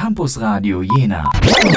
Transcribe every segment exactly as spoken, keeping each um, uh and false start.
Campus Radio Jena.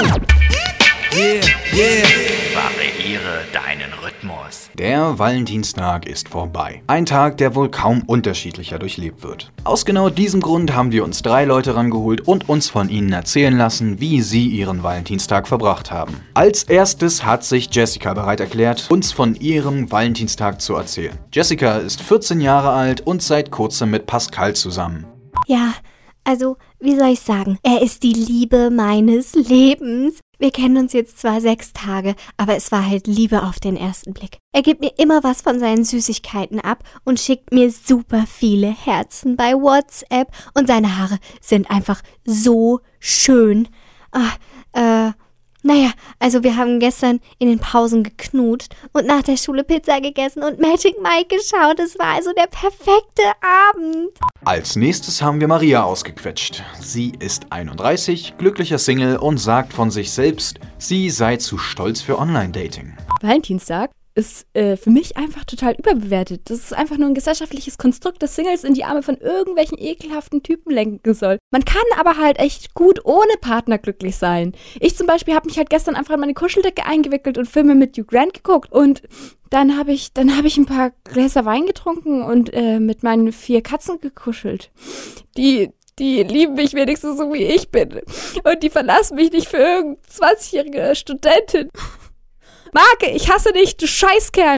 Yeah, yeah. Variiere deinen Rhythmus. Der Valentinstag ist vorbei. Ein Tag, der wohl kaum unterschiedlicher durchlebt wird. Aus genau diesem Grund haben wir uns drei Leute rangeholt und uns von ihnen erzählen lassen, wie sie ihren Valentinstag verbracht haben. Als erstes hat sich Jessica bereit erklärt, uns von ihrem Valentinstag zu erzählen. Jessica ist vierzehn Jahre alt und seit kurzem mit Pascal zusammen. Ja, also, wie soll ich sagen? Er ist die Liebe meines Lebens. Wir kennen uns jetzt zwar sechs Tage, aber es war halt Liebe auf den ersten Blick. Er gibt mir immer was von seinen Süßigkeiten ab und schickt mir super viele Herzen bei WhatsApp. Und seine Haare sind einfach so schön. Ah, äh... Naja, also wir haben gestern in den Pausen geknutscht und nach der Schule Pizza gegessen und Magic Mike geschaut. Es war also der perfekte Abend. Als nächstes haben wir Maria ausgequetscht. Sie ist einunddreißig, glücklicher Single und sagt von sich selbst, sie sei zu stolz für Online-Dating. Valentinstag ist äh, für mich einfach total überbewertet. Das ist einfach nur ein gesellschaftliches Konstrukt, das Singles in die Arme von irgendwelchen ekelhaften Typen lenken soll. Man kann aber halt echt gut ohne Partner glücklich sein. Ich zum Beispiel habe mich halt gestern einfach in meine Kuscheldecke eingewickelt und Filme mit Hugh Grant geguckt und dann habe ich, dann habe ich ein paar Gläser Wein getrunken und äh, mit meinen vier Katzen gekuschelt. Die Die lieben mich wenigstens so, wie ich bin. Und die verlassen mich nicht für irgendeine zwanzigjährige Studentin. Marke, ich hasse dich, du Scheißkerl.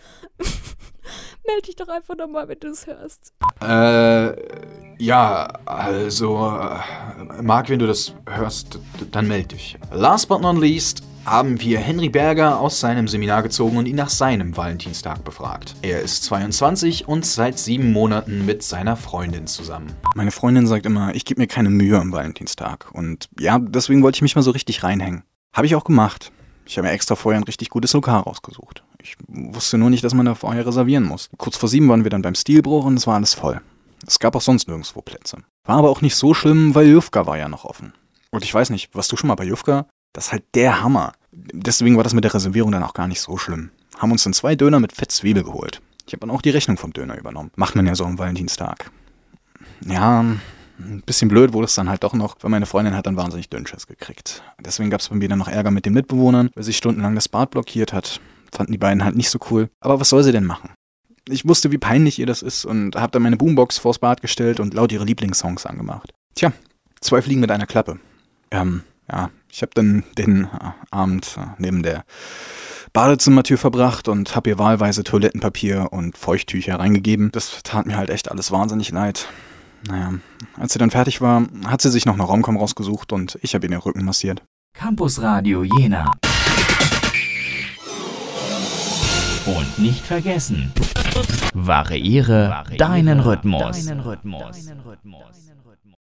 Meld dich doch einfach nochmal, wenn du es hörst. Äh, ja, also, äh, Marc, wenn du das hörst, dann meld dich. Last but not least haben wir Henry Berger aus seinem Seminar gezogen und ihn nach seinem Valentinstag befragt. Er ist zweiundzwanzig und seit sieben Monaten mit seiner Freundin zusammen. Meine Freundin sagt immer, ich gebe mir keine Mühe am Valentinstag. Und ja, deswegen wollte ich mich mal so richtig reinhängen. Habe ich auch gemacht. Ich habe mir extra vorher ein richtig gutes Lokal rausgesucht. Ich wusste nur nicht, dass man da vorher reservieren muss. Kurz vor sieben waren wir dann beim Stilbruch und es war alles voll. Es gab auch sonst nirgendwo Plätze. War aber auch nicht so schlimm, weil Jufka war ja noch offen. Und ich weiß nicht, warst du schon mal bei Jufka? Das ist halt der Hammer. Deswegen war das mit der Reservierung dann auch gar nicht so schlimm. Haben uns dann zwei Döner mit Fettzwiebel geholt. Ich habe dann auch die Rechnung vom Döner übernommen. Macht man ja so am Valentinstag. Ja, ein bisschen blöd wurde es dann halt doch noch, weil meine Freundin hat dann wahnsinnig Dünnschiss gekriegt. Deswegen gab es bei mir dann noch Ärger mit den Mitbewohnern, weil sie stundenlang das Bad blockiert hat. Fanden die beiden halt nicht so cool. Aber was soll sie denn machen? Ich wusste, wie peinlich ihr das ist und habe dann meine Boombox vors Bad gestellt und laut ihre Lieblingssongs angemacht. Tja, zwei Fliegen mit einer Klappe. Ähm, ja, ich habe dann den äh, Abend äh, neben der Badezimmertür verbracht und habe ihr wahlweise Toilettenpapier und Feuchttücher reingegeben. Das tat mir halt echt alles wahnsinnig leid. Naja, als sie dann fertig war, hat sie sich noch eine Romcom rausgesucht und ich habe ihr den Rücken massiert. Campus Radio Jena. Und nicht vergessen, variiere, variiere deinen Rhythmus. Deinen Rhythmus.